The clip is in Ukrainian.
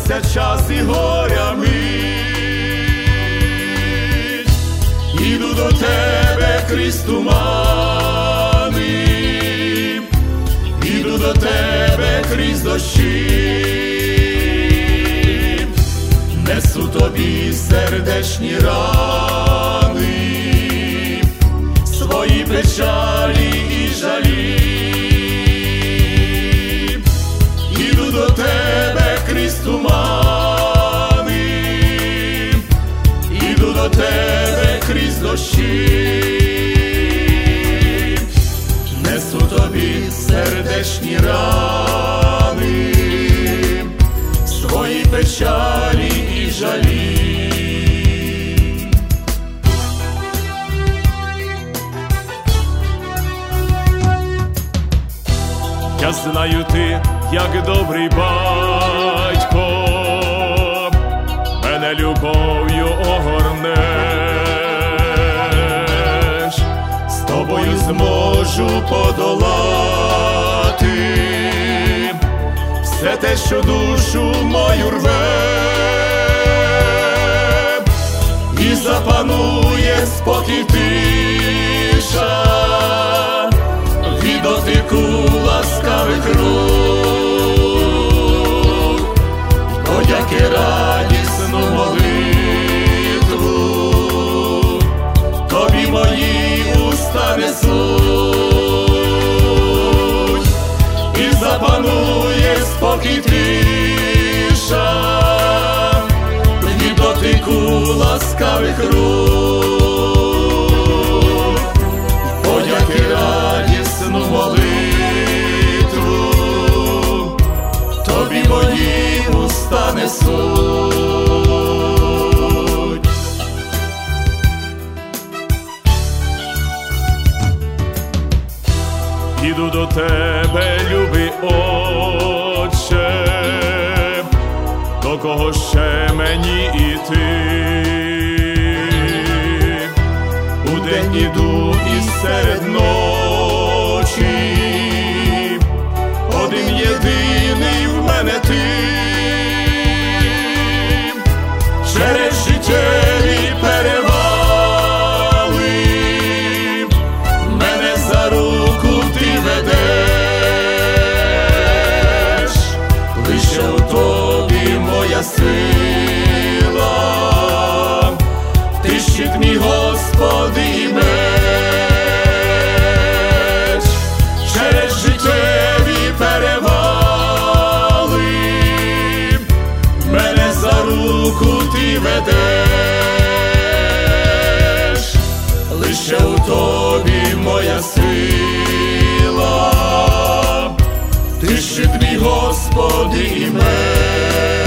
щастя час і горя мить. Іду до тебе крізь тумани, іду до тебе крізь дощі, несу тобі сердечні рани, свої печалі і жалі. Іду до тебе крізь тумани, іду до тебе крізь дощі, несу тобі сердечні рани, свої печалі і жалі. Я знаю, ти, як добрий батько, мене любов'ю огорнеш, з тобою зможу подолати все те, що душу мою рве, і запанує спокій тиша від дотику ласкавих рук, подяки радісну молитву тобі мої уста несуть, і запанує спокій тиша від дотику ласкавих рук, подяки радісну молитву тобі мої уста несуть. Іду до тебе, любий Отче, до кого ще мені іти? Удень іду і серед ночі, один єдиний в мене ти. Через життєві перевали мене за руку ти ведеш, лише у тобі моя сила, ти щит мій, Господи, і меч. Через життєві перевали мене за руку ти ведеш, лише у тобі моя сила, ти щит мій, Господи, і меч.